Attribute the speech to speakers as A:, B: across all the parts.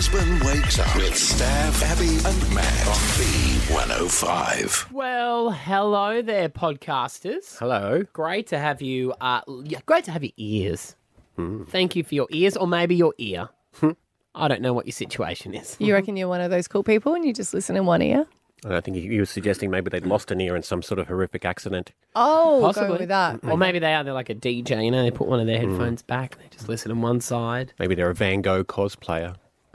A: Brisbane Wakes Up with Stav, Abby and Matt on B105.
B: Well, hello there, podcasters.
C: Hello.
B: Great to have you. Great to have your ears. Thank you for your ears, or maybe your ear. I don't know what your situation is.
D: You reckon you're one of those cool people and you just listen in one ear?
C: I think you were suggesting maybe they'd lost an ear in some sort of horrific accident.
D: Oh,
B: Possibly.
D: go with that.
B: Or maybe they are. They're like a DJ. You know, they put one of their headphones back and they just listen on one side.
C: Maybe they're a Van Gogh cosplayer.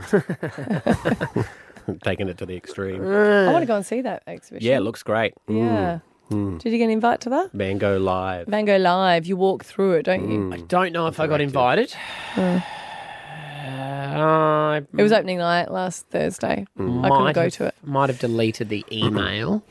C: Taking it to the extreme.
D: I want to go and see that exhibition.
C: Yeah, it looks great.
D: Yeah. Did you get an invite to that?
C: Van Gogh Live.
D: Van Gogh Live. You walk through it, don't you?
B: I don't know if I got invited.
D: It was opening night last Thursday. I couldn't go to it.
B: Might have deleted the email.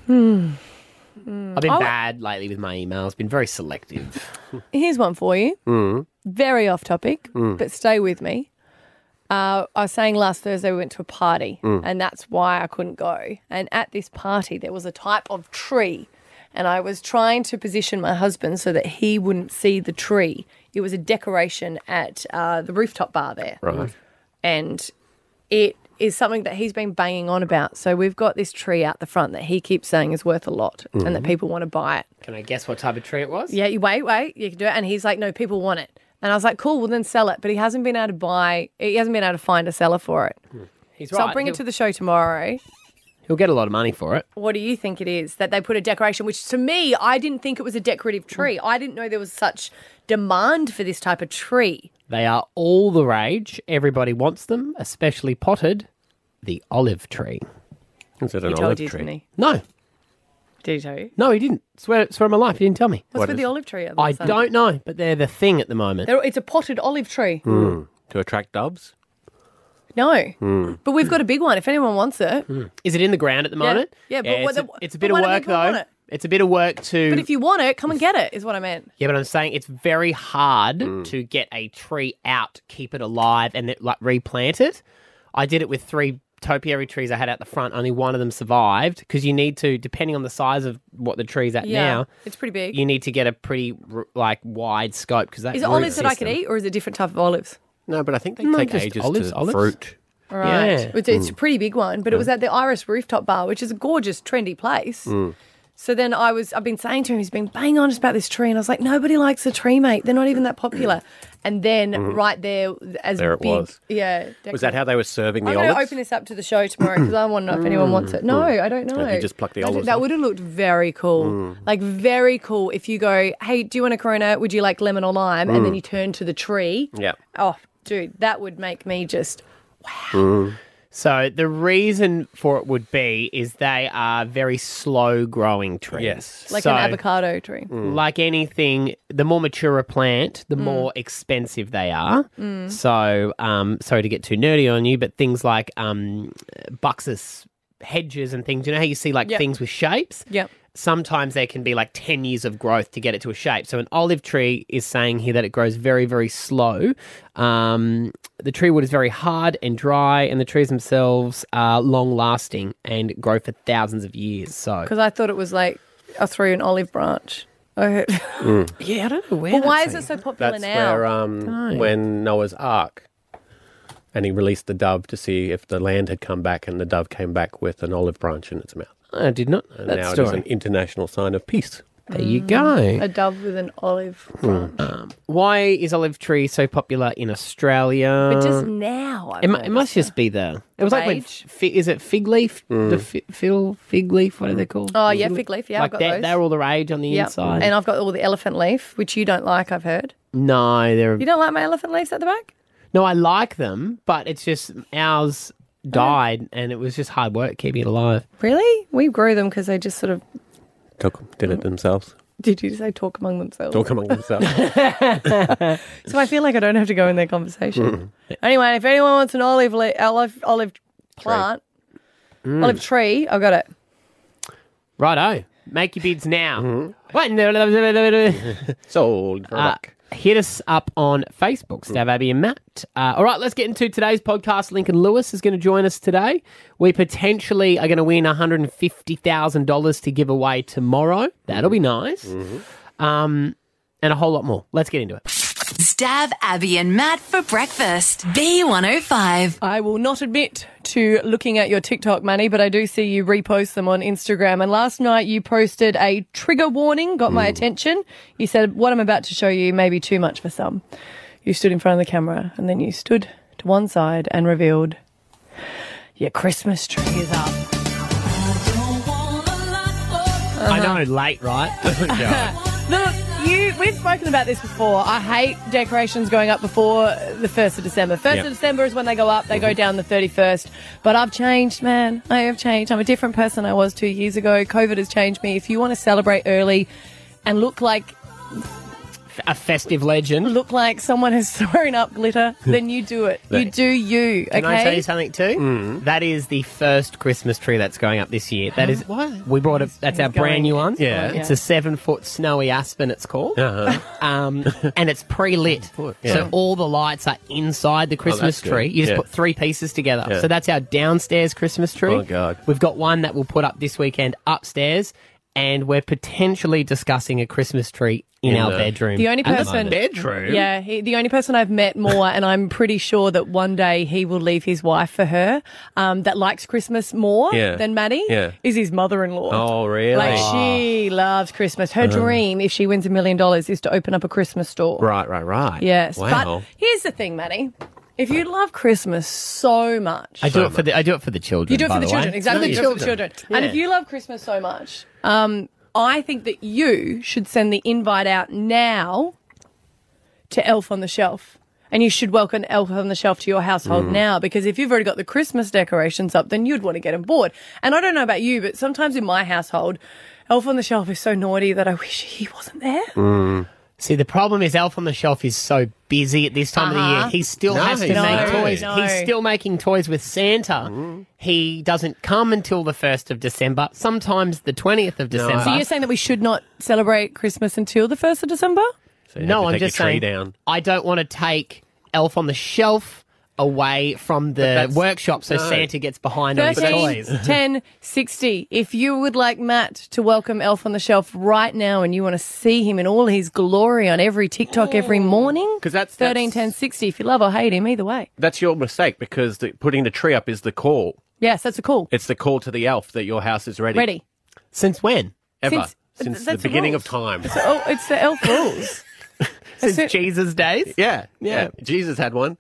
B: I've been bad lately with my emails. Been very selective.
D: Here's one for you. Very off topic, but stay with me. I was saying last Thursday we went to a party, and that's why I couldn't go. And at this party, there was a type of tree, and I was trying to position my husband so that he wouldn't see the tree. It was a decoration at the rooftop bar there.
C: Right.
D: And it is something that he's been banging on about. So we've got this tree out the front that he keeps saying is worth a lot and that people want to buy it.
B: Can I guess what type of tree it was?
D: Yeah, you wait, you can do it. And he's like, no, people want it. And I was like, cool, well then sell it. But he hasn't been able to find a seller for it.
B: He's
D: So
B: right.
D: I'll bring it to the show tomorrow.
B: He'll get a lot of money for it.
D: What do you think it is that they put a decoration, which to me, I didn't think it was a decorative tree. I didn't know there was such demand for this type of tree.
B: They are all the rage. Everybody wants them, especially potted. The olive tree.
C: Is it
D: He
C: an
D: told
C: olive
D: you,
C: tree?
D: didn't he?
B: No.
D: Did he tell you?
B: No, he didn't. Swear on my life, he didn't tell me.
D: What's with the olive tree?
B: I don't know, but they're the thing at the moment.
D: It's a potted olive tree.
C: To attract doves?
D: No. But we've got a big one if anyone wants it.
B: Is it in the ground at the moment?
D: Yeah, but
B: it's a bit
D: but
B: of
D: why don't
B: work
D: people want
B: though.
D: it?
B: It's a bit of work to.
D: But if you want it, come and get it, is what I meant.
B: Yeah, but I'm saying it's very hard to get a tree out, keep it alive, and like replant it. I did it with 3 topiary trees I had out the front. Only one of them survived because you need to, depending on the size of what the tree's at now.
D: It's pretty big.
B: You need to get a pretty wide scope because that
D: Is it
B: root
D: olives that I could
B: system-
D: eat, or is it a different type of olives?
C: No, but I think they
B: No,
C: take
B: just
C: ages
B: olives.
C: to fruit.
D: Right.
B: Yeah.
D: It's a pretty big one, but it was at the Iris Rooftop Bar, which is a gorgeous, trendy place. So then I've been saying to him, he's been banging on about this tree, and I was like, nobody likes the tree, mate. They're not even that popular. And then right there, as
C: There it
D: big,
C: was.
D: yeah.
C: Was that how they were serving the
D: I'm going to
C: olives?
D: open this up to the show tomorrow because I want to know if anyone wants it. No, I don't know.
C: Have you just plucked the
D: I
C: olives
D: That
C: off?
D: would have looked very cool. Like, very cool if you go, hey, do you want a Corona? Would you like lemon or lime? And then you turn to the tree.
C: Yeah.
D: Oh, dude, that would make me just...
B: So the reason for it would be is they are very slow growing trees.
C: Yes.
D: Like
B: So,
D: an avocado tree.
B: Like anything, the more mature a plant, the more expensive they are. So, sorry to get too nerdy on you, but things like buxus hedges and things, you know how you see like
D: Yep.
B: things with shapes?
D: Yep.
B: Sometimes there can be like 10 years of growth to get it to a shape. So an olive tree is saying here that it grows very, very slow. The tree wood is very hard and dry, and the trees themselves are long-lasting and grow for thousands of years. So
D: Because I thought it was like I threw an olive branch. I heard.
B: yeah, I don't know where.
D: But why is
B: that's
D: it so popular
C: That's
D: now?
C: where when Noah's Ark, and he released the dove to see if the land had come back, and the dove came back with an olive branch in its mouth.
B: I did not know
C: And
B: that
C: now it is
B: story.
C: an international sign of peace.
B: There you go.
D: A dove with an olive branch.
B: Why is olive tree so popular in Australia?
D: But just now. I've
B: It
D: noticed
B: must just be the. It was like when.
D: Rage.
B: Is it fig leaf? The fig leaf? What are they called?
D: Oh, yeah, fig leaf. Yeah,
B: like
D: I've got those.
B: they're all the rage on the
D: Yep.
B: inside.
D: And I've got all the elephant leaf, which you don't like, I've heard.
B: No, they're.
D: You don't like my elephant leaves at the back?
B: No, I like them, but it's just ours died, and it was just hard work keeping it alive.
D: Really? We grew them because they just sort of,
C: Did it themselves.
D: did you say talk among themselves?
C: Talk among themselves.
D: So I feel like I don't have to go in their conversation. Anyway, if anyone wants an olive plant, olive tree, I've got it.
B: Righto. Make your bids now.
C: Sold for a buck.
B: Hit us up on Facebook, Stav, Abby and Matt. All right, let's get into today's podcast. Lincoln Lewis is going to join us today. We potentially are going to win $150,000 to give away tomorrow. That'll be nice. And a whole lot more. Let's get into it.
E: Stab Abby and Matt for breakfast. B105.
D: I will not admit to looking at your TikTok, Manny, but I do see you repost them on Instagram. And last night you posted a trigger warning, got my attention. You said, what I'm about to show you may be too much for some. You stood in front of the camera and then you stood to one side and revealed your Christmas tree is up.
B: I know, late, right?
D: Look, we've spoken about this before. I hate decorations going up before the 1st of December. 1st of December is when they go up. They go down the 31st. But I've changed, man. I have changed. I'm a different person I was 2 years ago. COVID has changed me. If you want to celebrate early and look like
B: A festive legend.
D: look like someone has thrown up glitter, then you do it. You do you, okay?
B: Can I tell you something too? That is the first Christmas tree that's going up this year. That is we brought it. That's our brand new one.
C: Yeah.
B: It's a 7-foot snowy aspen. It's called, and it's pre-lit.
C: Yeah.
B: So all the lights are inside the Christmas
C: that's good.
B: tree. You just
C: Yeah.
B: put 3 pieces together.
C: Yeah.
B: So that's our downstairs Christmas tree.
C: Oh, God.
B: We've got one that we'll put up this weekend upstairs, and we're potentially discussing a Christmas tree in our
C: the-
B: bedroom.
D: The only
B: at
D: person-
B: moment.
C: Bedroom?
D: Yeah, the only person I've met more, and I'm pretty sure that one day he will leave his wife for her, that likes Christmas more
C: Yeah.
D: than Maddie,
C: Yeah.
D: is his mother-in-law.
C: Oh, really?
D: Like, she loves Christmas. Her dream, if she wins $1 million, is to open up a Christmas store.
C: Right.
D: Yes.
C: Wow.
D: But here's the thing, Maddie. If you love Christmas so much...
B: I do it for the children.
D: You do it
B: by
D: for the children,
B: way.
D: exactly.
B: For
D: You
B: the
D: do it for the children. And
B: Yeah.
D: if you love Christmas so much, I think that you should send the invite out now to Elf on the Shelf. And you should welcome Elf on the Shelf to your household now, because if you've already got the Christmas decorations up, then you'd want to get on board. And I don't know about you, but sometimes in my household, Elf on the Shelf is so naughty that I wish he wasn't there.
B: See, the problem is Elf on the Shelf is so busy at this time of the year. He still has to
C: he's
B: make
C: not.
B: toys.
D: No.
B: He's still making toys with Santa. He doesn't come until the 1st of December, sometimes the 20th of December.
D: So you're saying that we should not celebrate Christmas until the 1st of December?
C: So you
B: No,
C: have to
B: I'm
C: take
B: just
C: your tree
B: saying
C: down.
B: I don't want to take Elf on the Shelf away from the
C: that's-
B: workshop so
C: no.
B: Santa gets behind on his
D: 13,
B: toys.
D: 10, 60. If you would like Matt to welcome Elf on the Shelf right now and you want to see him in all his glory on every TikTok every morning,
C: 'Cause that's
D: 13, 10, 60. If you love or hate him, either way.
C: That's your mistake, because putting the tree up is the call.
D: Yes, that's a call.
C: It's the call to the elf that your house is ready.
D: Ready.
B: Since when?
C: Ever.
D: Since-
C: Since the
D: that's the
C: beginning
D: rules.
C: of time.
D: Oh, it's the elf rules.
B: Since
D: it.
B: Jesus' days?
C: Yeah. Jesus had one.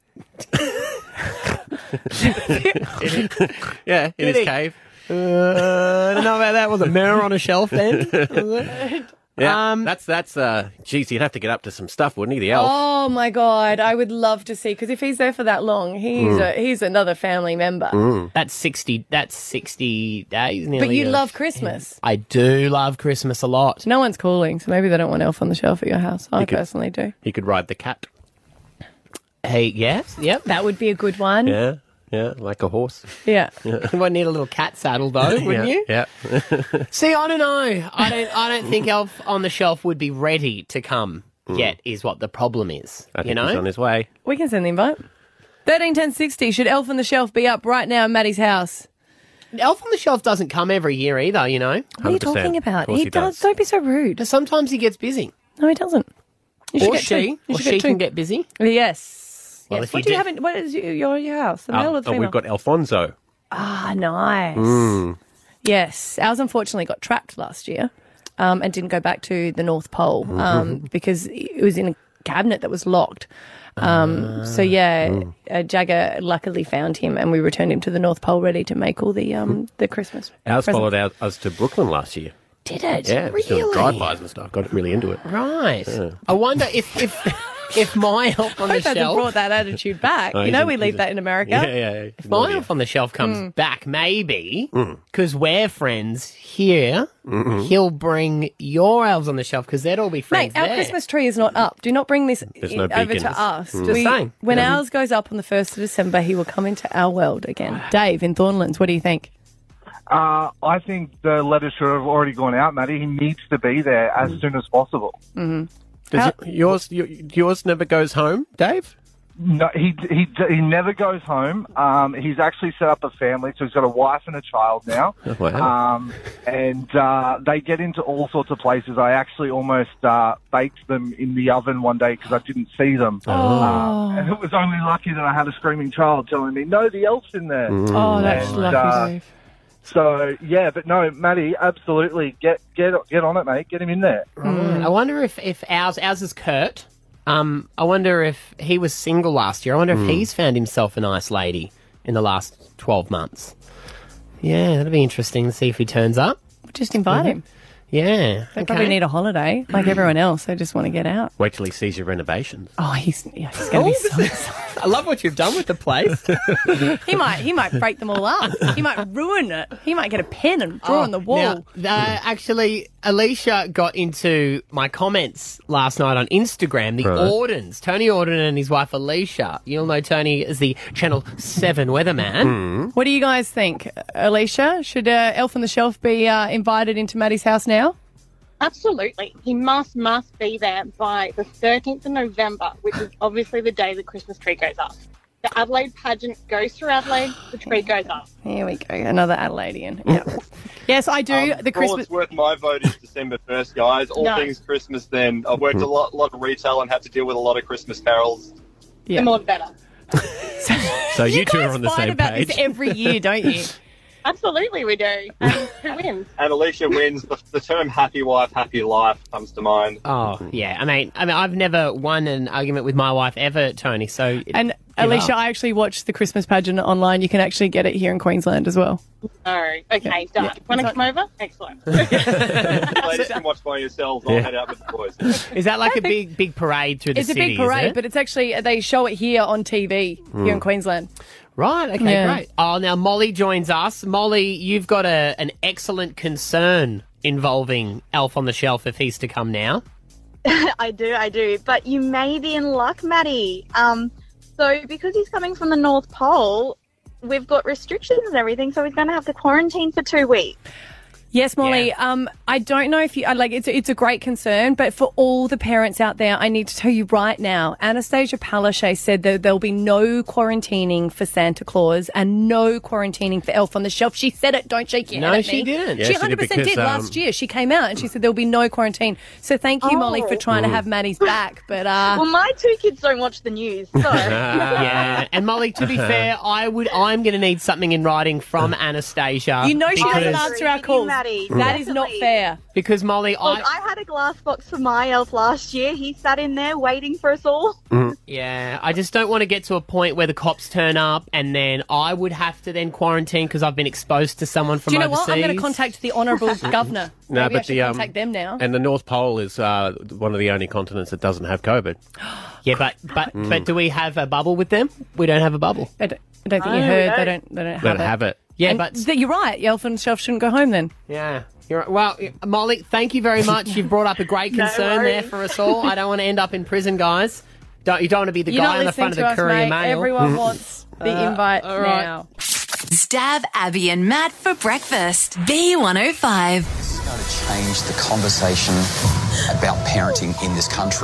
C: Yeah, in his
B: he?
C: cave.
B: I don't know about that. Was a mirror on a shelf then?
C: Yeah, that's geez, he'd have to get up to some stuff, wouldn't he, the elf?
D: Oh my God, I would love to see, because if he's there for that long, he's another family member.
B: That's 60 days nearly.
D: But you
B: of-
D: love Christmas.
B: I do love Christmas a lot.
D: No one's calling, so maybe they don't want Elf on the Shelf at your house. I personally do.
C: He could ride the cat.
B: Hey, yes, yep.
D: That would be a good one.
C: Yeah, like a horse.
D: Yeah.
B: You might need a little cat saddle though, wouldn't you?
C: Yeah.
B: See, I don't know. I don't think Elf on the Shelf would be ready to come yet. Is what the problem is.
C: I think
B: you know,
C: he's on his way.
D: We can send the invite. 13, 10, 60. Should Elf on the Shelf be up right now in Maddie's house?
B: Elf on the Shelf doesn't come every year either. You know,
D: What are you
C: 100%.
D: talking
C: Of
D: about?
C: course he does.
D: Don't be so rude.
B: because sometimes he gets busy,
D: No, he doesn't. You should
B: or
D: get two.
B: she,
D: You
B: or
D: should
B: she
D: get two.
B: can get busy.
D: Yes.
B: Well,
D: Yes.
B: if
D: What
B: you
D: do you
B: did-
D: have in, what is your house? The male or the
C: Oh,
D: female?
C: we've got Alfonso.
D: Ah, nice. Yes. Ours unfortunately got trapped last year and didn't go back to the North Pole because it was in a cabinet that was locked. Jagger luckily found him and we returned him to the North Pole ready to make all the Christmas
C: Ours
D: presents.
C: followed us to Brooklyn last year.
D: Did it?
C: Yeah, it was doing
B: Really?
C: drive-bys and stuff. Got really into it.
B: Right. I wonder if my Elf on
D: I
B: the
D: hope that's brought
B: Shelf.
D: that attitude back.
C: Oh,
D: you know
C: he's
D: we
C: in-
D: leave
C: he's
D: that in America.
C: Yeah.
B: If my Elf on the Shelf comes back, maybe because we're friends here, he'll bring your elves on the shelf because they'd all be friends
D: Mate, our
B: there.
D: Christmas tree is not up. Do not bring this
C: no
D: over
C: beacons.
D: to us.
B: Just saying.
D: When ours goes up on the 1st of December, he will come into our world again. Dave in Thornlands, what do you think?
F: I think the letter should have already gone out, Matty. He needs to be there as soon as possible.
C: Does yours never goes home, Dave?
F: No, he never goes home. He's actually set up a family, so he's got a wife and a child now.
C: Wow.
F: And they get into all sorts of places. I actually almost baked them in the oven one day because I didn't see them. And it was only lucky that I had a screaming child telling me, "No, the elf's in there."
D: Oh, that's lucky, Dave.
F: So yeah, but no, Matty, absolutely get on it, mate. Get him in there.
B: I wonder if ours is Kurt. I wonder if he was single last year. I wonder if he's found himself a nice lady in the last 12 months. Yeah, that'll be interesting to see if he turns up.
D: Just invite him.
B: Yeah.
D: They probably need a holiday, like everyone else. They just want to get out.
C: Wait till he sees your renovations.
D: Oh, he's going to be so excited.
B: I love what you've done with the place.
D: He might break them all up. He might ruin it. He might get a pen and draw on the wall.
B: Now, actually, Alicia got into my comments last night on Instagram. The Ordens, Tony Orden and his wife Alicia. You'll know Tony as the Channel 7 weatherman.
D: What do you guys think, Alicia? Should Elf on the Shelf be invited into Maddie's house now?
G: Absolutely. He must be there by the 13th of November, which is obviously the day the Christmas tree goes up. The Adelaide pageant goes through Adelaide, the tree goes up.
D: Here we go, another Adelaidean. Yep. Yes, I do. The
H: For all
D: Christmas.
H: it's worth, my vote is December 1st, guys. All things Christmas then. I've worked a lot of retail and had to deal with a lot of Christmas carols.
D: Yeah.
G: The more the better.
C: So you two are on the
D: fight
C: same
D: about
C: page.
D: this every year, don't you?
G: Absolutely we do. And who wins?
H: And Alicia wins. The term happy wife, happy life comes to mind.
B: Oh, yeah. I mean, I've never won an argument with my wife ever, Tony, so...
D: And Alicia, I actually watched the Christmas pageant online. You can actually get it here in Queensland as well.
G: Oh, okay, done.
D: Yeah.
G: Want to come over? Excellent.
H: Ladies can watch by yourselves. I'll head out with the boys.
B: Is that like a big parade through the
D: It's
B: city?
D: a big parade,
B: is it?
D: but it's actually, they show it here on TV here in Queensland.
B: Right, okay,
D: Yeah.
B: great. Oh, now Molly joins us. Molly, you've got an excellent concern involving Elf on the Shelf if he's to come now.
I: I do. But you may be in luck, Maddie. So because he's coming from the North Pole, we've got restrictions and everything, so he's going to have to quarantine for 2 weeks.
D: Yes, Molly. I don't know if you like. It's a great concern, but for all the parents out there, I need to tell you right now. Anastasia Palaszczuk said that there'll be no quarantining for Santa Claus and no quarantining for Elf on the Shelf. She said it. Don't shake your head at
B: she
D: me.
B: didn't.
C: Yeah,
D: She
C: she did
D: 100%
C: because,
D: did last year. She came out and she said there'll be no quarantine. So thank you, Molly, for trying to have Maddie's back. But
I: Well, my 2 kids don't watch the news, so...
B: Yeah, and Molly, to be fair, I'm going to need something in writing from Anastasia.
D: you know she doesn't
B: because-
D: answer our calls.
I: Maddie.
D: That is not fair.
B: Because Molly,
I: Look, I had a glass box for my elf last year. He sat in there waiting for us all.
B: I just don't want to get to a point where the cops turn up and then I would have to then quarantine because I've been exposed to someone from
D: Do you know
B: overseas.
D: what? I'm going to contact the Honourable Governor.
C: No,
D: Maybe I
C: but
D: should contact them now.
C: And the North Pole is one of the only continents that doesn't have COVID.
B: Yeah, but do we have a bubble with them? We don't have a bubble.
D: I don't think you heard. They don't
C: They don't have it.
B: Yeah,
D: And
B: but
D: you're right. Elf on the Shelf shouldn't go home then.
B: yeah. You're right. Well, Molly, thank you very much. You've brought up a great concern there for us all. I don't want to end up in prison, guys. You don't want to be the
D: You're
B: guy
D: not
B: on the
D: listening
B: front of
D: to
B: the
D: us,
B: Courier
D: mate.
B: Mail.
D: Everyone wants the invite
B: all right.
D: now.
E: Stab Abby and Matt for breakfast. B105.
J: It's going to change the conversation about parenting in this country.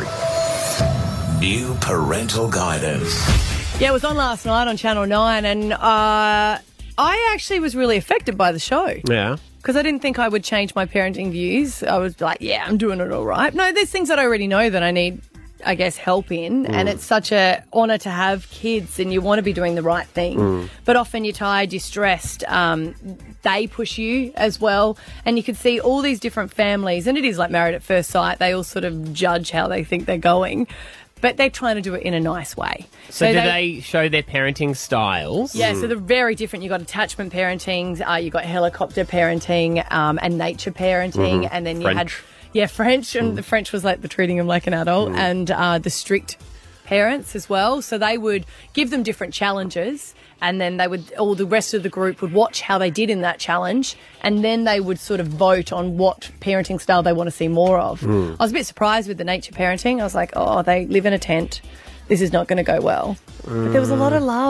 A: New parental guidance.
D: Yeah, it was on last night on Channel 9, and I actually was really affected by the show.
C: Yeah.
D: Because I didn't think I would change my parenting views. I was like, yeah, I'm doing it all right. No, there's things that I already know that I need, I guess, help in. And it's such a honour to have kids and you want to be doing the right thing. But often you're tired, you're stressed. They push you as well. And you can see all these different families. And it is like Married at First Sight. They all sort of judge how they think they're going. But they're trying to do it in a nice way.
B: So do they show their parenting styles?
D: Yeah, so they're very different. You've got attachment parenting, you've got helicopter parenting, and nature parenting, and then you had French, and the French was like the treating them like an adult, and the strict parents as well. So they would give them different challenges, and then all the rest of the group would watch how they did in that challenge, and then they would sort of vote on what parenting style they want to see more of. I was a bit surprised with the nature parenting. I was like, oh, they live in a tent. This is not going to go well. But there was a lot of love.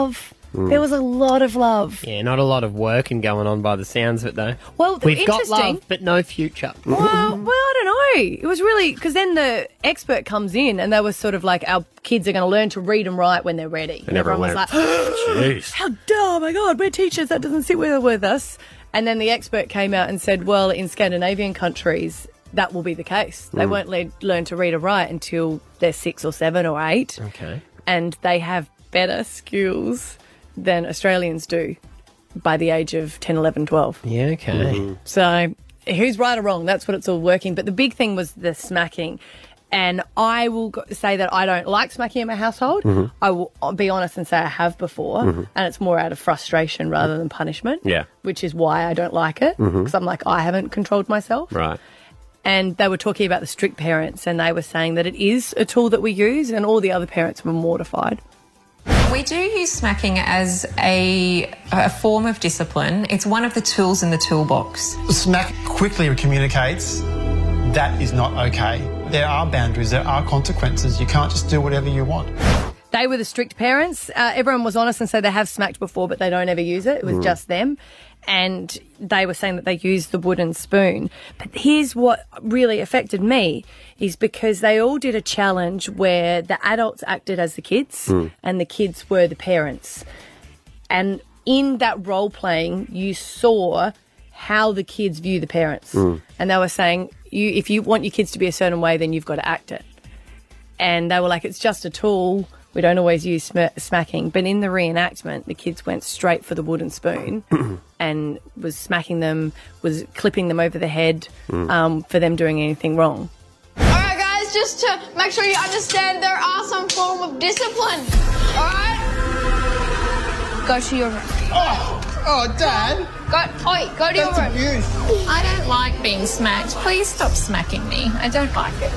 D: There was a lot of love.
B: Yeah, not a lot of work and going on by the sounds of it, though.
D: Well,
B: we've got
D: interesting.
B: love, but no future.
D: Well, I don't know. It was really... Because then the expert comes in and they were sort of like, our kids are going to learn to read and write when they're ready.
C: And everyone
D: was like,
C: jeez.
D: how dumb, oh my God, we're teachers, that doesn't sit well with us. And then the expert came out and said, well, in Scandinavian countries, that will be the case. They won't learn to read or write until they're 6 or 7 or 8.
B: Okay.
D: And they have better skills than Australians do by the age of 10, 11, 12.
B: Yeah, okay.
D: So who's right or wrong? That's what it's all working. But the big thing was the smacking. And I will say that I don't like smacking in my household. I will be honest and say I have before. And it's more out of frustration rather than punishment.
C: Yeah.
D: Which is why I don't like it. Because I'm like, I haven't controlled myself.
C: Right.
D: And they were talking about the strict parents and they were saying that it is a tool that we use, and all the other parents were mortified.
K: We do use smacking as a form of discipline. It's one of the tools in the toolbox.
L: Smack quickly communicates that is not okay. There are boundaries, there are consequences. You can't just do whatever you want.
D: They were the strict parents. Everyone was honest and said they have smacked before, but they don't ever use it. It was just them. And they were saying that they used the wooden spoon. But here's what really affected me is because they all did a challenge where the adults acted as the kids and the kids were the parents. And in that role playing, you saw how the kids view the parents. And they were saying, if you want your kids to be a certain way, then you've got to act it. And they were like, it's just a tool. We don't always use smacking. But in the reenactment, the kids went straight for the wooden spoon and was smacking them, was clipping them over the head for them doing anything wrong.
M: All right, guys, just to make sure you understand, there are some form of discipline. All right? Go to your room.
L: Oh, Dad.
M: Go to your room.
L: Abuse.
K: I don't like being smacked. Please stop smacking me. I don't like it.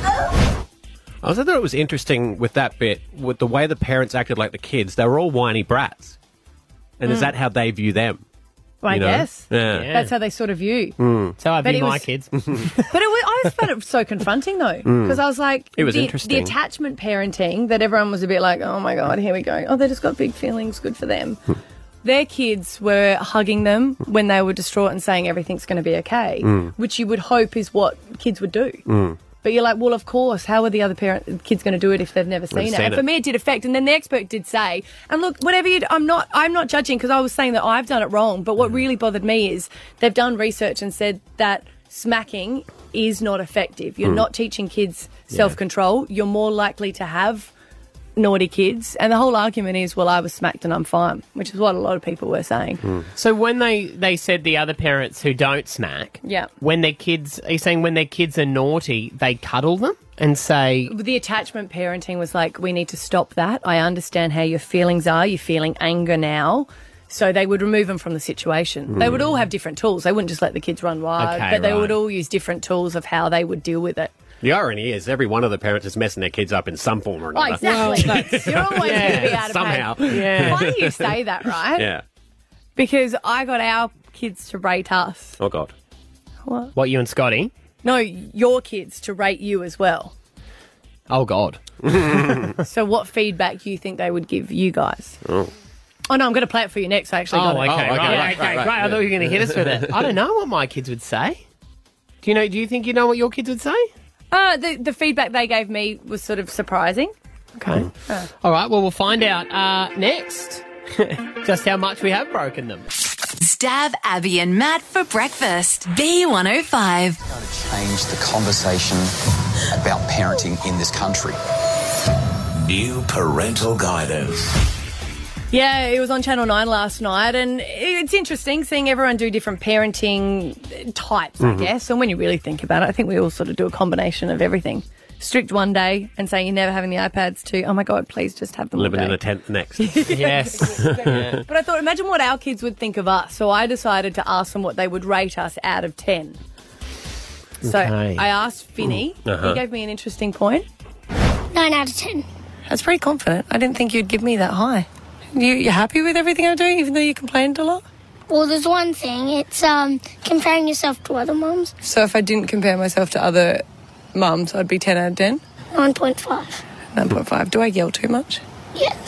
C: I also thought it was interesting with that bit, with the way the parents acted like the kids. They were all whiny brats. And is that how they view them?
D: Well, I
C: You know?
D: guess.
C: Yeah.
D: That's how they sort of view.
B: So I
D: But
B: view
D: it
B: my
D: was-
B: kids.
D: But I found it so confronting, though, because I was like,
C: It was
D: the
C: interesting.
D: attachment parenting that everyone was a bit like, oh my God, here we go. Oh, they just got big feelings, good for them. Their kids were hugging them when they were distraught and saying everything's going to be okay, which you would hope is what kids would do. But you're like, well, of course, how are the other kids going to do it if they've never seen it? And for me, it did affect. And then the expert did say, and look, whatever you do, I'm not judging because I was saying that I've done it wrong. But what really bothered me is they've done research and said that smacking is not effective. You're not teaching kids self-control. You're more likely to have naughty kids. And the whole argument is, well, I was smacked and I'm fine, which is what a lot of people were saying.
B: So when they said the other parents who don't smack,
D: Yeah.
B: when their kids, are you saying when their kids are naughty, they cuddle them and say,
D: The attachment parenting was like, we need to stop that. I understand how your feelings are. You're feeling anger now. So they would remove them from the situation. They would all have different tools. They wouldn't just let the kids run wild,
B: Okay,
D: but they
B: right.
D: would all use different tools of how they would deal with it.
C: The irony is every one of the parents is messing their kids up in some form or
D: Oh,
C: another.
D: exactly. You're always going to be out of
C: somehow.
D: pain.
B: Yeah.
D: Funny you say that, right?
C: Yeah.
D: Because I got our kids to rate us.
C: Oh, God.
B: what, you and Scotty?
D: No, your kids to rate you as well.
B: Oh, God.
D: So what feedback do you think they would give you guys?
C: Oh.
D: Oh, no, I'm going to play it for you next. I actually got
B: Oh,
D: it.
B: okay,
C: okay,
B: right. I thought you were going to hit us with it. I don't know what my kids would say. Do you think you know what your kids would say?
D: The feedback they gave me was sort of surprising.
B: Okay. All right, well, we'll find out next just how much we have broken them.
E: Stab Abby and Matt for breakfast. B105.
J: Change the conversation about parenting in this country.
A: New parental guidance.
D: Yeah, it was on Channel 9 last night, and it's interesting seeing everyone do different parenting types, I guess. And when you really think about it, I think we all sort of do a combination of everything. Strict one day and saying you're never having the iPads to, oh my God, please just have them all
C: Living
D: day.
C: in a tent the next.
B: Yes.
D: But I thought, imagine what our kids would think of us. So I decided to ask them what they would rate us out of 10. So
B: Okay.
D: I asked Finney. He gave me an interesting point.
N: 9 out of 10.
D: That's pretty confident. I didn't think you'd give me that high. You're happy with everything I'm doing, even though you complained a lot?
N: Well, there's one thing. It's comparing yourself to other mums.
D: So if I didn't compare myself to other mums, I'd be 10 out of 10?
N: 9.5.
D: 9.5. Do I yell too much?
N: Yes.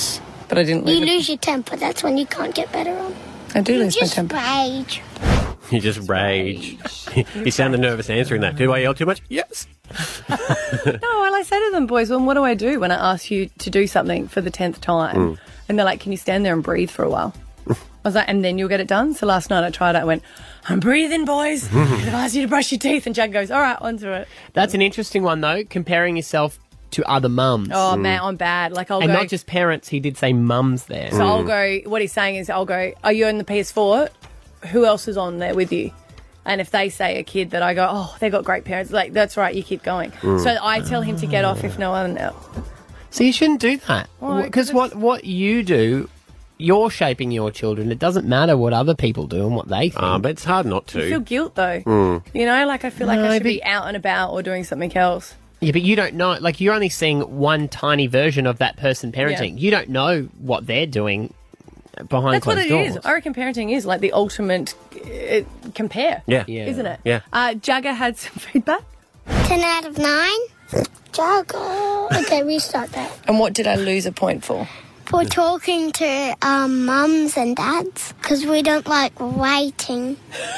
D: but I didn't lose
N: You
D: it.
N: lose your temper. That's when you can't get better on.
D: I do
N: You
D: lose my
N: just
D: temper.
N: rage.
C: You just rage. You sounded nervous answering that. Do I yell too much? Yes.
D: No, well, I say to them, boys, well, what do I do when I ask you to do something for the 10th time? And they're like, can you stand there and breathe for a while? I was like, and then you'll get it done? So last night I tried it. I went, I'm breathing, boys. I've asked you to brush your teeth. And Jack goes, all right, on to it.
B: That's an interesting one, though, comparing yourself to other mums.
D: Oh, man, I'm bad. Like, I'll
B: and
D: go...
B: not just parents, he did say mums there.
D: So I'll go, what he's saying is, I'll go, are you on the PS4? Who else is on there with you? And if they say a kid that I go, oh, they've got great parents, like, that's right, you keep going. So I tell him to get off if no one else.
B: So you shouldn't do that.
D: Why?
B: Because what you do, you're shaping your children. It doesn't matter what other people do and what they think.
C: But it's hard not to.
D: I feel guilt, though. You know, like, I feel like I should be out and about or doing something else.
B: Yeah, but you don't know. Like, you're only seeing one tiny version of that person parenting.
D: Yeah.
B: You don't know what they're doing behind
D: That's what
B: closed
D: it
B: doors.
D: is. I reckon parenting is like the ultimate compare.
C: Yeah.
D: Isn't it?
C: Yeah.
D: Jagger had some feedback.
N: 10 out of 9. Juggle. Okay, restart that.
D: And what did I lose a point for?
N: For talking to mums and dads, because we don't like waiting.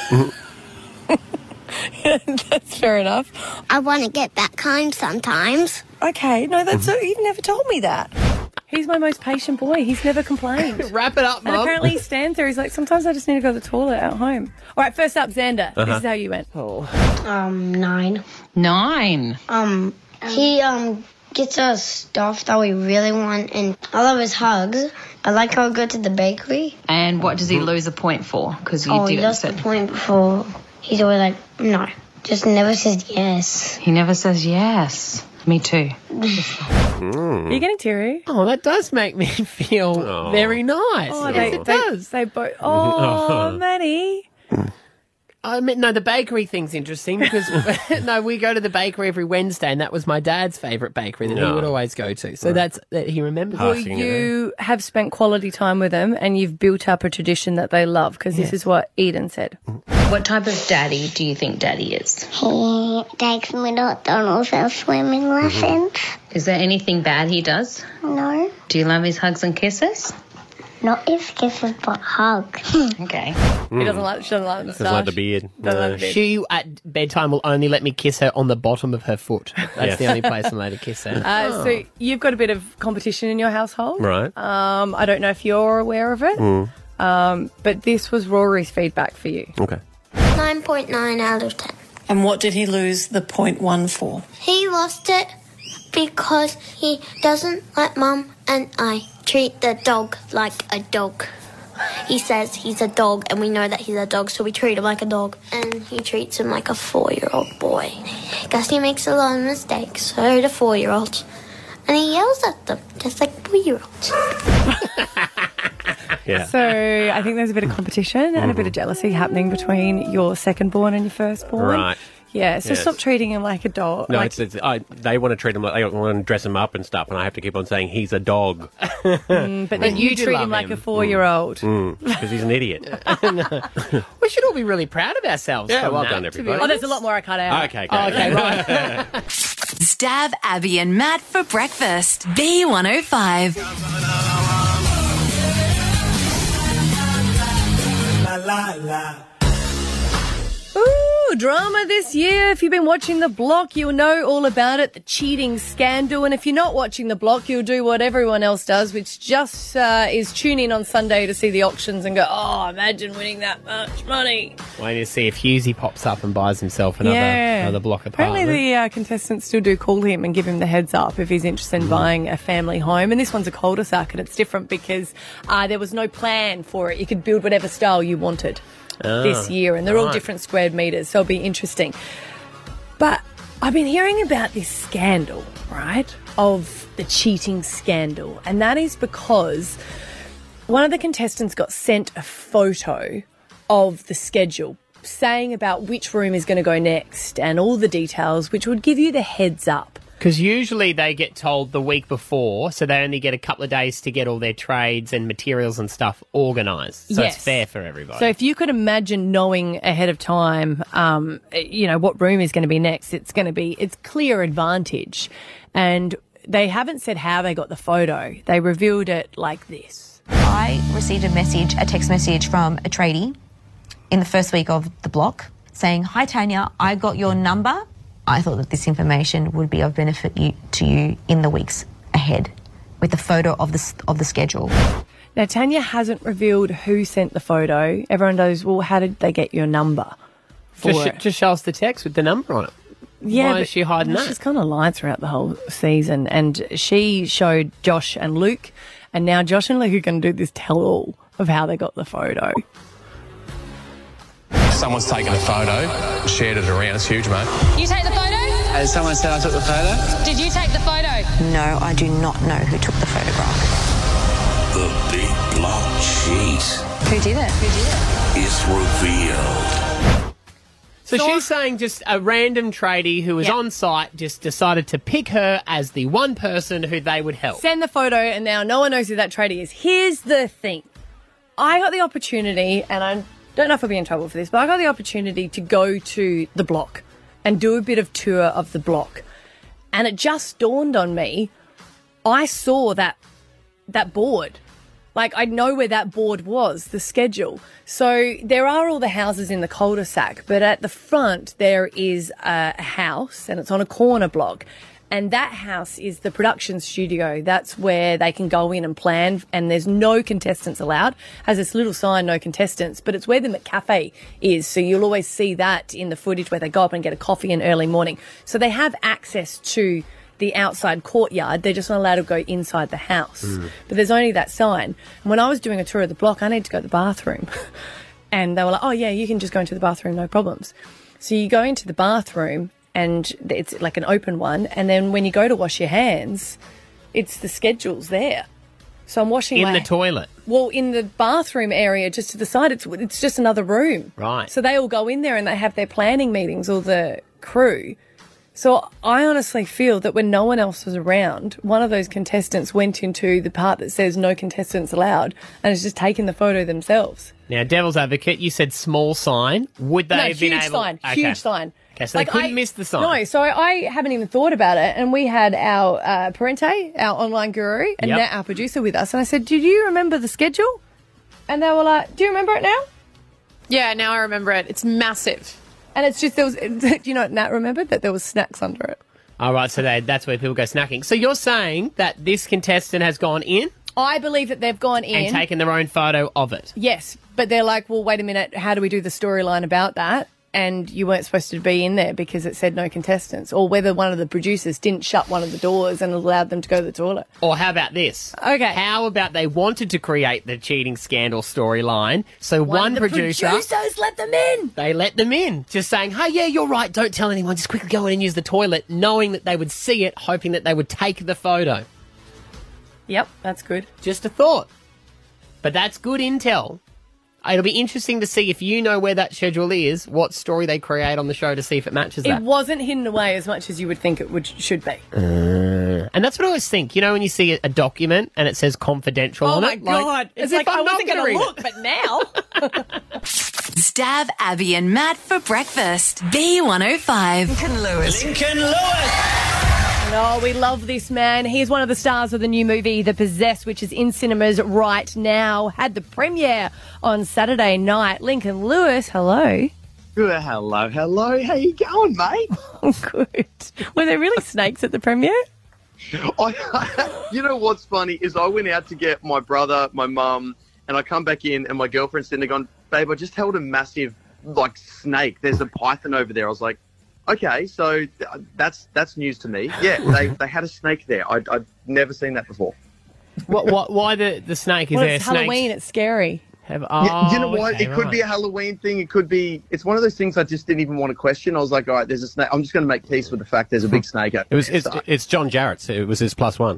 D: That's fair enough.
N: I want to get that kind sometimes.
D: Okay, no, that's you've never told me that. He's my most patient boy. He's never complained.
B: Wrap it up,
D: And
B: Mum.
D: apparently he stands there. He's like, sometimes I just need to go to the toilet at home. All right, first up, Xander. This is how you went.
O: 9.
K: 9.
O: He gets us stuff that we really want, and I love his hugs. I like how I go to the bakery.
K: And what does he lose a point for? Because you
O: He
K: didn't
O: lost the
K: say.
O: point before. He's always like, no, just never says yes.
K: He never says yes. Me too.
D: Are you getting teary?
B: Oh, that does make me feel very nice.
D: Oh,
B: Yes, it does.
D: They both. Oh, Manny.
B: I mean, no, the bakery thing's interesting because no, we go to the bakery every Wednesday, and that was my dad's favourite bakery that he would always go to. So that he remembers.
D: Well, you have spent quality time with them, and you've built up a tradition that they love. Because this is what Eden said.
K: What type of daddy do you think daddy is?
N: He takes me to McDonald's and swimming lessons.
K: Is there anything bad he does?
N: No,
K: Do you love his hugs and kisses?
N: not his kisses, but hugs.
K: Okay.
D: He doesn't like. She doesn't like the moustache.
C: Doesn't like the beard.
D: Doesn't like the beard.
B: She at bedtime will only let me kiss her on the bottom of her foot. That's the only place I'm allowed to kiss her.
D: So you've got a bit of competition in your household,
C: Right.
D: I don't know if you're aware of it, but this was Rory's feedback for you.
C: Okay.
N: 9.9 out of 10.
P: And what did he lose the 0.1 for?
N: He lost it because he doesn't let Mum and I treat the dog like a dog. He says he's a dog, and we know that he's a dog, so we treat him like a dog. And he treats him like a 4-year-old boy. Because he makes a lot of mistakes, so do 4-year-olds. And he yells at them, just like 4-year-olds.
C: Yeah.
D: So I think there's a bit of competition and a bit of jealousy happening between your second-born and your firstborn.
C: Right.
D: Yeah, so
C: Yes.
D: stop treating him like a dog.
C: No,
D: like,
C: they want to treat him like they want to dress him up and stuff, and I have to keep on saying he's a dog
D: but then you
B: do
D: treat
B: love
D: him like
B: him.
D: a 4-year-old.
C: because he's an idiot.
B: We should all be really proud of ourselves.
C: Yeah,
B: from
C: well
B: that,
C: done,
B: to be
C: everybody.
D: Oh, there's a lot more I cut out.
C: Okay,
D: Oh,
C: great.
D: okay, right.
E: Stab Abby and Matt for breakfast. B105.
D: Ooh, drama this year. If you've been watching The Block, you'll know all about it, the cheating scandal. And if you're not watching The Block, you'll do what everyone else does, which just is tune in on Sunday to see the auctions and go, oh, imagine winning that much money.
B: Waiting to see if Husey pops up and buys himself another block apartment.
D: Apparently the contestants still do call him and give him the heads up if he's interested in buying a family home. And this one's a cul-de-sac, and it's different because there was no plan for it. You could build whatever style you wanted this year, and they're all different square meters, so it'll be interesting. But I've been hearing about this scandal, right, of the cheating scandal, and that is because one of the contestants got sent a photo of the schedule saying about which room is going to go next and all the details, which would give you the heads up.
B: Because usually they get told the week before, so they only get a couple of days to get all their trades and materials and stuff organised. So
D: Yes.
B: it's fair for everybody.
D: So if you could imagine knowing ahead of time, what room is going to be next, it's clear advantage. And they haven't said how they got the photo. They revealed it like this.
Q: I received a text message from a tradie in the first week of the block saying, "Hi Tanya, I got your number." I thought that this information would be of benefit to you in the weeks ahead, with a photo of the schedule.
D: Now, Tanya hasn't revealed who sent the photo. Everyone knows, well, how did they get your number?
B: Just show us the text with the number on it.
D: Yeah,
B: Why is she hiding that?
D: She's kind of lied throughout the whole season, and she showed Josh and Luke, and now Josh and Luke are going to do this tell-all of how they got the photo.
R: Someone's taken a photo and shared it around. It's huge, mate.
S: You take the photo?
R: Has someone said I took the photo?
S: Did you take the photo?
Q: No, I do not know who took the photograph.
A: The big block cheat
Q: Who did it?
A: is revealed.
B: So she's saying just a random tradie who was on site just decided to pick her as the one person who they would help.
D: Send the photo, and now no one knows who that tradie is. Here's the thing. I got the opportunity, and I don't know if I'll be in trouble for this, but I got the opportunity to go to the block and do a bit of tour of the block. And it just dawned on me, I saw that board. Like, I know where that board was, the schedule. So there are all the houses in the cul-de-sac, but at the front there is a house, and it's on a corner block. And that house is the production studio. That's where they can go in and plan, and there's no contestants allowed. Has this little sign, no contestants, but it's where the McCafe is. So you'll always see that in the footage where they go up and get a coffee in early morning. So they have access to the outside courtyard. They're just not allowed to go inside the house. But there's only that sign. And when I was doing a tour of the block, I needed to go to the bathroom. And they were like, oh, yeah, you can just go into the bathroom, no problems. So you go into the bathroom, and it's like an open one. And then when you go to wash your hands, it's the schedules there. So I'm washing
B: In the toilet?
D: Well, in the bathroom area, just to the side, it's just another room.
B: Right.
D: So they all go in there and they have their planning meetings, all the crew. So I honestly feel that when no one else was around, one of those contestants went into the part that says no contestants allowed and has just taken the photo themselves.
B: Now, devil's advocate, you said small sign. Would they have been
D: huge
B: able...
D: sign,
B: Okay.
D: huge sign.
B: Okay, so they couldn't miss the sign.
D: No, so I haven't even thought about it. And we had our Parente, our online guru, and
B: Yep.
D: Nat, our producer, with us. And I said, did you remember the schedule? And they were like, do you remember it now?
T: Yeah, now I remember it. It's massive.
D: And it's just, do you know what Nat remembered? That there was snacks under it.
B: All right, so that's where people go snacking. So you're saying that this contestant has gone in
D: I believe that they've gone in.
B: and taken their own photo of it?
D: Yes, but they're like, well, wait a minute, how do we do the storyline about that? And you weren't supposed to be in there because it said no contestants. Or whether one of the producers didn't shut one of the doors and allowed them to go to the toilet.
B: Or how about this?
D: Okay.
B: How about they wanted to create the cheating scandal storyline, so one
D: of the
B: producer...
D: producers let them in.
B: They let them in, just saying, hey, yeah, you're right, don't tell anyone, just quickly go in and use the toilet, knowing that they would see it, hoping that they would take the photo.
D: Yep, that's good.
B: Just a thought. But that's good intel. It'll be interesting to see if you know where that schedule is, what story they create on the show to see if it matches that.
D: It wasn't hidden away as much as you would think it should be.
B: And that's what I always think. You know when you see a document and it says confidential on
D: Oh, my
B: it?
D: God.
B: It's
D: It's like, I wasn't
B: going to
D: look, but now...
E: Stab Abby and Matt for breakfast. B105.
D: Lincoln Lewis.
E: Lincoln Lewis.
D: Oh, we love this man. He's one of the stars of the new movie The Possessed, which is in cinemas right now. Had the premiere on Saturday night. Lincoln Lewis, hello.
U: Good, hello. How you going, mate?
D: Good. Were there really snakes at the premiere?
U: You know what's funny is I went out to get my brother, my mum, and I come back in and my girlfriend's sitting there going, babe, I just held a massive, snake. There's a python over there. I was like, okay, so that's news to me. Yeah, they had a snake there. I'd never seen that before.
B: Why the snake? Is
D: Well,
B: there
D: it's
B: snakes?
D: Halloween. It's scary.
U: You know what? It could be a Halloween thing. It could be. It's one of those things I just didn't even want to question. I was like, all right, there's a snake. I'm just going to make peace with the fact there's a big snake out there.
C: It's John Jarrett's. It was his +1.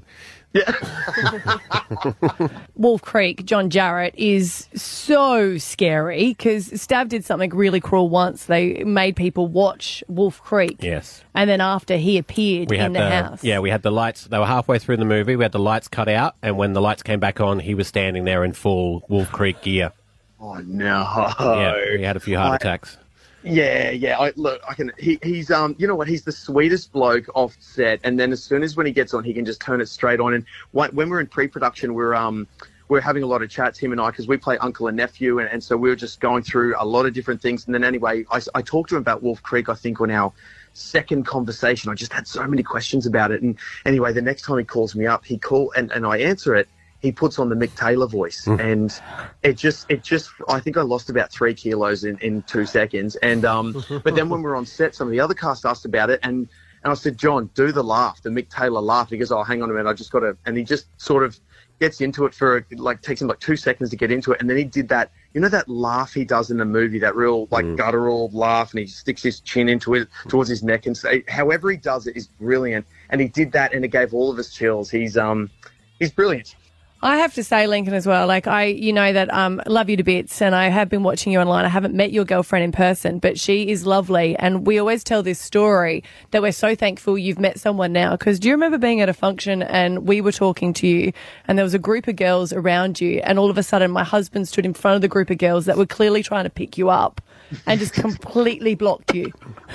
D: Wolf Creek, John Jarrett, is so scary because Stav did something really cruel once. They made people watch Wolf Creek.
C: Yes.
D: And then after he appeared in the house.
C: Yeah, we had the lights. They were halfway through the movie. We had the lights cut out, and when the lights came back on, he was standing there in full Wolf Creek gear.
U: Oh, no.
C: Yeah, he had a few heart attacks.
U: Yeah. He's you know what? He's the sweetest bloke off set, and then as soon as when he gets on, he can just turn it straight on. And when we're in pre-production, we're having a lot of chats, him and I, because we play uncle and nephew, and so we were just going through a lot of different things. And then anyway, I talked to him about Wolf Creek, I think, on our second conversation. I just had so many questions about it. And anyway, the next time he calls me up, and I answer it, he puts on the Mick Taylor voice, and it just, I think I lost about 3 kilos in 2 seconds. And, but then when we were on set, some of the other cast asked about it, and I said, John, do the laugh, the Mick Taylor laugh. He goes, oh, hang on a minute, I just got to, and he just sort of gets into it for, takes him 2 seconds to get into it. And then he did that, you know, that laugh he does in the movie, that real, guttural laugh, and he sticks his chin into it, towards his neck, and say, however he does it is brilliant. And he did that, and it gave all of us chills. He's brilliant.
D: I have to say, Lincoln, as well, you know that love you to bits, and I have been watching you online. I haven't met your girlfriend in person, but she is lovely, and we always tell this story that we're so thankful you've met someone now, because do you remember being at a function and we were talking to you and there was a group of girls around you, and all of a sudden my husband stood in front of the group of girls that were clearly trying to pick you up and just completely blocked you?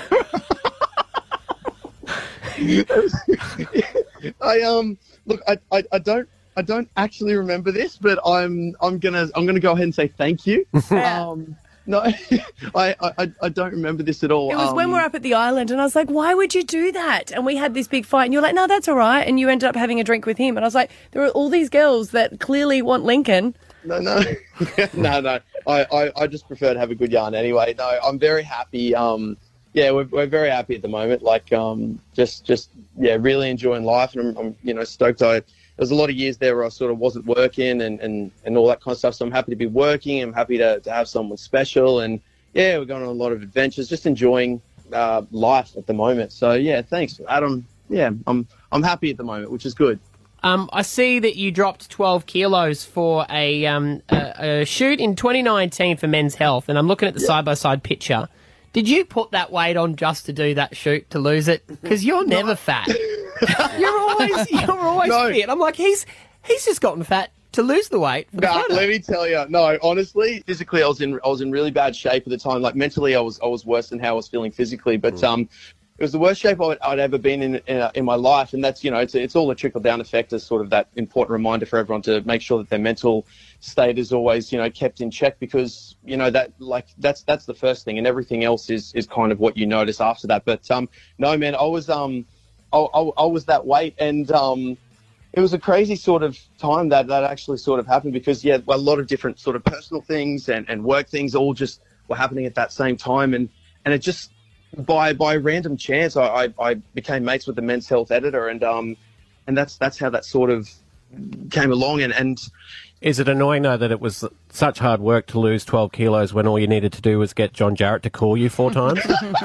U: I don't actually remember this, but I'm gonna go ahead and say thank you. No, I don't remember this at all.
D: It was when we were up at the island, and I was like, why would you do that? And we had this big fight, and you're like, no, that's all right. And you ended up having a drink with him, and I was like, there are all these girls that clearly want Lincoln.
U: No. No. I just prefer to have a good yarn anyway. No, I'm very happy. We're very happy at the moment. Really enjoying life, and I'm stoked. There was a lot of years there where I sort of wasn't working and all that kind of stuff. So I'm happy to be working. I'm happy to have someone special. And, we're going on a lot of adventures, just enjoying life at the moment. So, thanks, Adam. Yeah, I'm happy at the moment, which is good.
B: I see that you dropped 12 kilos for a shoot in 2019 for Men's Health, and I'm looking at the side-by-side picture. Did you put that weight on just to do that shoot, to lose it? Because you're never fat. You're always fit. I'm like, he's just gotten fat to lose the weight.
U: Let me tell you. No, honestly, physically, I was in really bad shape at the time. Like mentally, I was worse than how I was feeling physically. But it was the worst shape I'd ever been in my life. And that's it's all a trickle down effect, as sort of that important reminder for everyone to make sure that their mental state is always kept in check, because that's the first thing, and everything else is kind of what you notice after that. But no, man, I was that weight, and it was a crazy sort of time that actually sort of happened, because a lot of different sort of personal things and work things all just were happening at that same time, and it just by random chance I became mates with the Men's Health editor, and that's how that sort of came along. And
C: is it annoying, though, that it was such hard work to lose 12 kilos when all you needed to do was get John Jarrett to call you 4 times?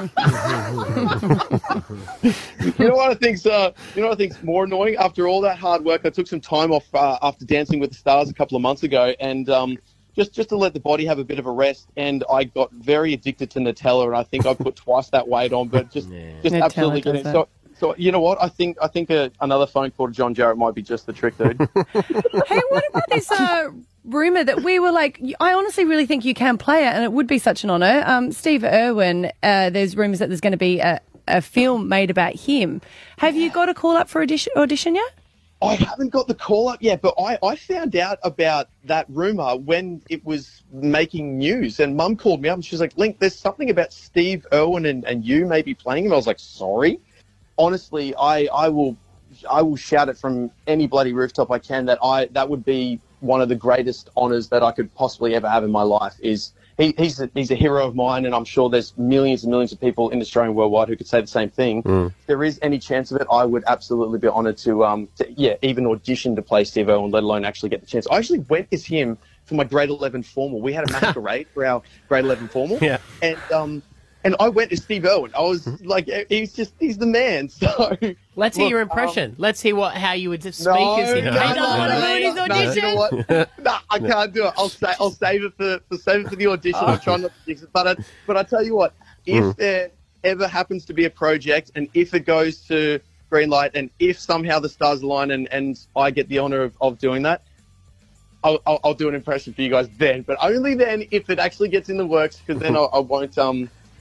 U: You know what I think's more annoying? After all that hard work, I took some time off after Dancing with the Stars a couple of months ago, and just to let the body have a bit of a rest. And I got very addicted to Nutella, and I think I put twice that weight on, but just absolutely getting So you know what? I think another phone call to John Jarrett might be just the trick, dude.
D: Hey, what about this rumour that we were like, I honestly really think you can play it, and it would be such an honour. Steve Irwin, there's rumours that there's going to be a film made about him. Have you got a call up for audition yet?
U: I haven't got the call up yet, but I found out about that rumour when it was making news, and Mum called me up and she was like, Link, there's something about Steve Irwin and you maybe playing him. I was like, sorry? Honestly, I will shout it from any bloody rooftop I can that would be one of the greatest honours that I could possibly ever have in my life. He's a hero of mine, and I'm sure there's millions and millions of people in Australia and worldwide who could say the same thing. If there is any chance of it, I would absolutely be honoured to even audition to play Steve Irwin, let alone actually get the chance. I actually went as him for my grade 11 formal. We had a masquerade for our grade 11 formal. Yeah. And I went as Steve Irwin. I was like, he's the man. So
B: let's hear your impression. Let's hear how you would speak as him.
U: You know what? No, I can't do it. I'll save it for the audition. I'll try not to fix it. But I tell you what, if there ever happens to be a project, and if it goes to green light, and if somehow the stars align and I get the honour of doing that, I'll do an impression for you guys then. But only then if it actually gets in the works, because then I won't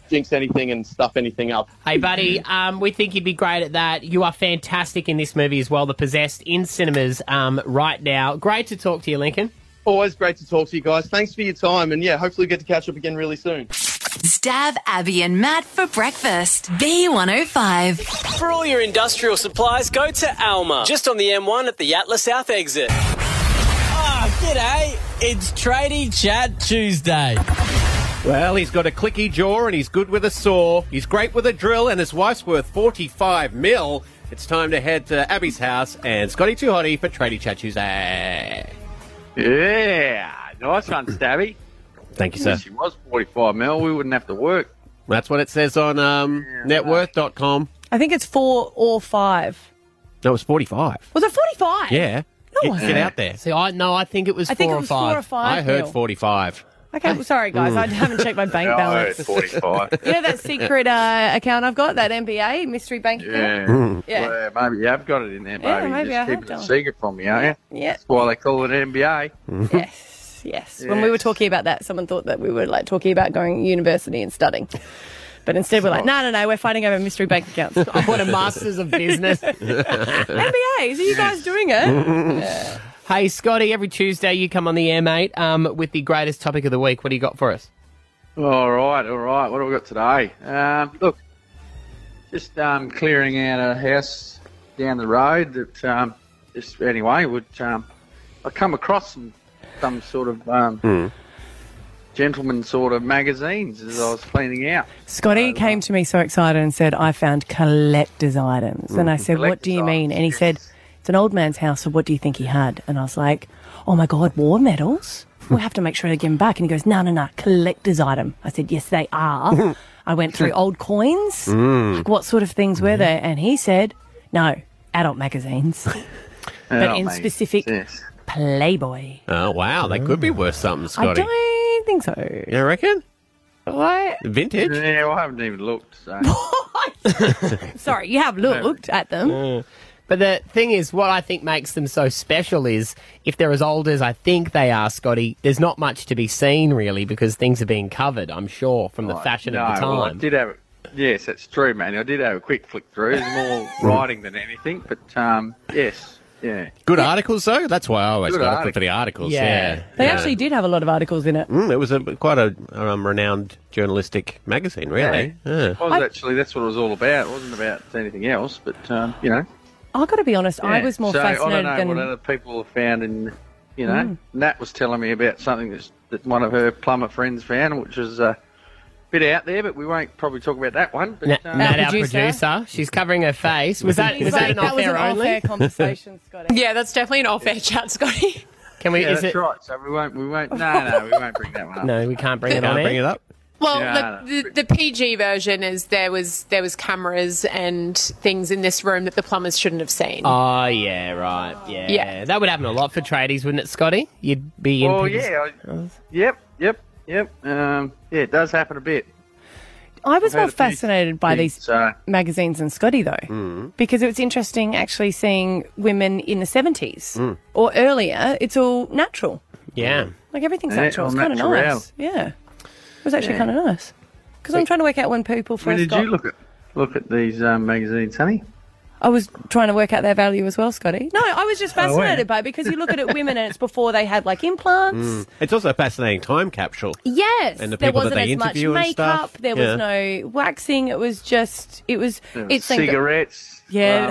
U: jinx anything and stuff anything up.
B: Hey, buddy, we think you'd be great at that. You are fantastic in this movie as well, The Possessed, in cinemas right now. Great to talk to you, Lincoln.
U: Always great to talk to you guys. Thanks for your time, and hopefully we get to catch up again really soon.
E: Stab Abby and Matt for breakfast. B105.
S: For all your industrial supplies, go to Alma, just on the M1 at the Atlas South exit.
V: G'day. It's Tradie Chat Tuesday.
C: Well, he's got a clicky jaw and he's good with a saw. He's great with a drill and his wife's worth 45 mil. It's time to head to Abby's house and Scotty Too Hotty for Tradie Chat Tuesday.
W: Yeah, nice one, Stabby.
C: Thank you, sir.
W: If she was 45 mil, we wouldn't have to work.
C: That's what it says on networth.com.
D: I think it's 4 or 5.
C: No, it was 45.
D: Was it 45?
C: Yeah.
D: No,
C: Get out there.
B: See, I think it was 4
D: I think it
B: or
D: was
B: 5.
D: 4 or 5.
C: I heard
D: Neil.
C: 45.
D: Okay, well, sorry, guys. I haven't checked my bank balance.
W: I heard 45.
D: You know that secret account I've got, that MBA, mystery bank account?
W: Yeah.
D: Yeah.
W: Well, maybe you have got it in there, baby.
D: Yeah, maybe
W: Just
D: I have
W: keep it a
D: done.
W: secret from you, aren't you?
D: Yeah.
W: That's why they call it MBA.
D: Yes. When we were talking about that, someone thought that we were like talking about going to university and studying. But instead we're like, no, we're fighting over mystery bank accounts.
B: I want a Masters of Business.
D: MBA, so you guys doing it? Yeah.
B: Hey, Scotty, every Tuesday you come on the air, mate, with the greatest topic of the week. What do you got for us?
W: All right. What have we got today? Look, just clearing out a house down the road that I come across some sort of gentleman sort of magazines as I was cleaning out.
D: Scotty came to me so excited and said, I found collector's items. And I said, what do you mean? And he said, it's an old man's house, so what do you think he had? And I was like, oh my God, war medals? We'll have to make sure to give them back. And he goes, no, collector's item. I said, yes, they are. I went through old coins. Like, what sort of things were there? And he said, no, adult magazines. But in specific, Playboy.
C: Oh, wow. They could be worth something,
D: I
C: Scotty.
D: don't think so.
C: You reckon?
D: What?
C: Vintage?
W: Yeah, well, I haven't even looked. So.
D: Sorry, you have looked at them.
B: But the thing is, what I think makes them so special is if they're as old as I think they are, Scotty, there's not much to be seen, really, because things are being covered, I'm sure, from the fashion of the time.
W: Well, I did have. Yes, that's true, man. I did have a quick flick through. It's more writing than anything, but yes, yeah.
C: Good articles, though? That's why I always
W: Good
C: got it for the articles. Yeah.
D: They actually did have a lot of articles in it.
C: It was quite a renowned journalistic magazine, really. Yeah.
W: It was actually, that's what it was all about. It wasn't about anything else, but,
D: I've got to be honest, I was more fascinated
W: I don't know what other people have found, and Nat was telling me about something that one of her plumber friends found, which was a bit out there, but we won't probably talk about that one. But,
B: Nat, our producer, she's covering her face. Was that an off-air only?
D: Off-air conversation, Scotty.
T: Yeah, that's definitely an off-air chat, Scotty.
B: Can we?
W: Yeah,
B: is
W: that's
B: it?
W: right. So we won't. No, we won't bring that one up.
B: No, we can't bring it on.
C: Bring it up.
T: Well, the PG version is there was cameras and things in this room that the plumbers shouldn't have seen.
B: Oh, yeah, right. Yeah. That would happen a lot for tradies, wouldn't it, Scotty? You'd be in...
W: Well, yeah. Yep. Yeah, it does happen a bit.
D: I was more fascinated by these magazines than Scotty, though, because it was interesting actually seeing women in the 70s or earlier. It's all natural.
B: Yeah.
D: Like, everything's natural. It's kind of nice. Yeah. It was actually kind of nice. Because I'm trying to work out when people first
W: When did you look at these magazines, honey?
D: I was trying to work out their value as well, Scotty. No, I was just fascinated by it because you look at it, women, and it's before they had, like, implants.
C: It's also a fascinating time capsule.
D: Yes.
C: And the
D: there
C: people
D: wasn't
C: that they
D: as much
C: interview and
D: makeup.
C: stuff.
D: There was no waxing. It was just... It's
W: cigarettes.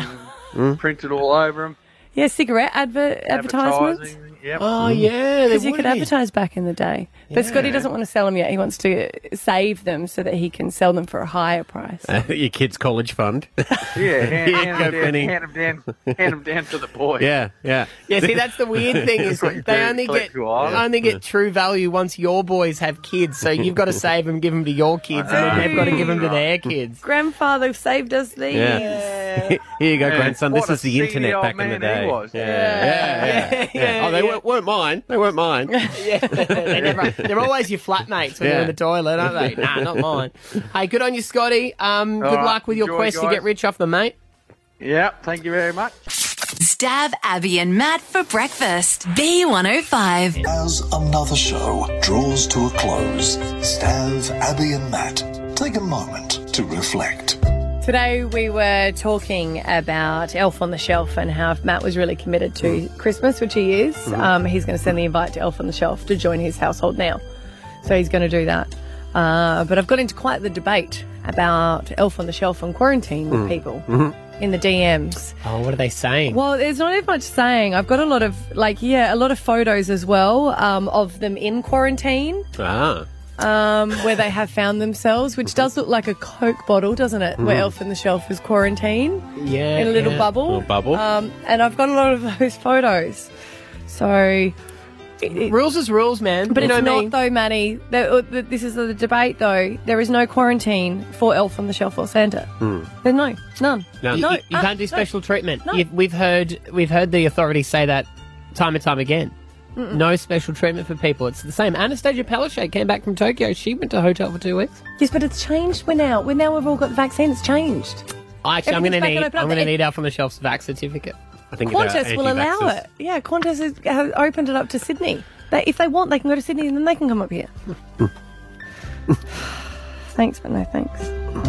W: Printed all over them.
D: Yeah, cigarette advertisements.
W: Yep.
B: Oh, yeah.
D: Because you could advertise back in the day. But Scotty doesn't want to sell them yet. He wants to save them so that he can sell them for a higher price.
C: Your kid's college fund.
W: Yeah, hand them down to the boy.
C: Yeah.
B: Yeah, see, that's the weird thing is they only get true value once your boys have kids. So you've got to save them, give them to your kids, and then they've got to give them to their kids.
D: Grandfather saved us these.
C: Yeah. Here you go, grandson. This is the internet back in the day. Yeah. Oh, they weren't mine. They weren't mine.
B: They're always your flatmates when you're in the toilet, aren't they? Nah, not mine. Hey, good on you, Scotty. Good luck with your quest to get rich off them, mate.
W: Yeah, thank you very much.
E: Stab Abby and Matt for breakfast. B105.
A: As another show draws to a close, Stav, Abby and Matt Take a moment to reflect.
D: Today we were talking about Elf on the Shelf and how if Matt was really committed to Christmas, which he is, he's going to send the invite to Elf on the Shelf to join his household now. So he's going to do that. But I've got into quite the debate about Elf on the Shelf and quarantine with people in the DMs.
B: Oh, what are they saying?
D: Well, there's not as much saying. I've got a lot of, a lot of photos as well of them in quarantine. Where they have found themselves, which does look like a Coke bottle, doesn't it? Where Elf on the Shelf is quarantined.
B: Yeah.
D: In a little bubble.
C: Little bubble.
D: And I've got a lot of those photos. So...
B: rules is rules, man.
D: But
B: you
D: it's
B: know
D: not,
B: me.
D: though, Maddie. This is the debate, though. There is no quarantine for Elf on the Shelf or Santa. There's none.
B: You can't do special treatment.
D: No.
B: We've heard the authorities say that time and time again. No special treatment for people. It's the same. Anastasia Palaszczuk came back from Tokyo. She went to a hotel for 2 weeks.
D: Yes, but it's changed. We've all got the vaccine. It's changed.
B: Actually, I'm going
D: Everything's back
B: to
D: open up.
B: need Elf on the Shelf's vax certificate.
C: I think
D: Qantas will allow it. Yeah, Qantas has opened it up to Sydney. If they want, they can go to Sydney and then they can come up here. Thanks, but no thanks.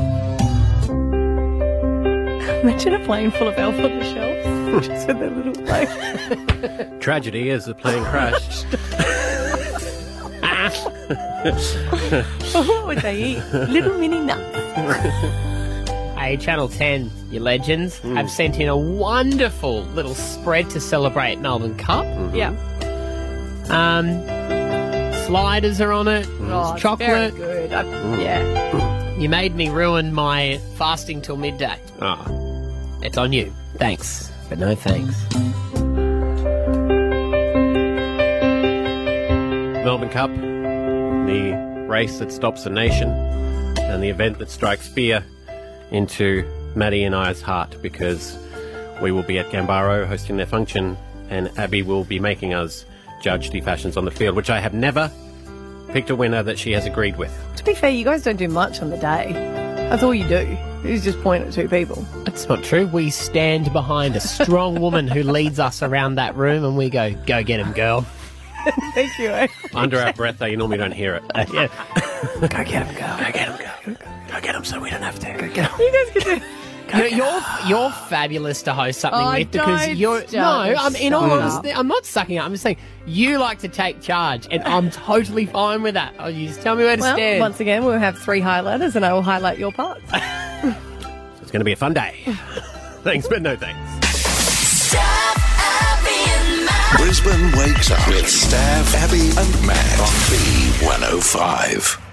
D: Imagine a plane full of Elf on the Shelf. Just with their little plane.
C: Tragedy as the plane crashed.
D: What would they eat? Little mini nuts.
B: Hey, Channel 10, you legends, have sent in a wonderful little spread to celebrate Melbourne Cup.
D: Yeah.
B: Sliders are on it.
D: Oh,
B: It's chocolate.
D: Very good. Yeah.
B: You made me ruin my fasting till midday.
C: Oh.
B: It's on you. Thanks, but no thanks.
C: Melbourne Cup, the race that stops a nation, and the event that strikes fear into Maddie and I's heart, because we will be at Gambaro hosting their function, and Abby will be making us judge the fashions on the field, which I have never picked a winner that she has agreed with.
D: To be fair, you guys don't do much on the day. That's all you do. You just point at two people.
B: That's not true. We stand behind a strong woman who leads us around that room and we go get him, girl.
D: Thank you.
C: Under our breath, though, you normally don't hear it.
B: Yeah.
C: Go get him, girl. Go get him, girl. Go get him so we don't have to. Go get him.
D: You guys can do...
B: You're fabulous to host something with because
D: don't
B: you're
D: start.
B: in all honesty, I'm not sucking up. I'm just saying you like to take charge, and I'm totally fine with that. Oh, you just tell me where to stand.
D: Once again, we'll have 3 highlighters, and I will highlight your parts.
C: It's going to be a fun day. Thanks, but no thanks.
A: Brisbane wakes up with Stav, Abby, and Matt on B105.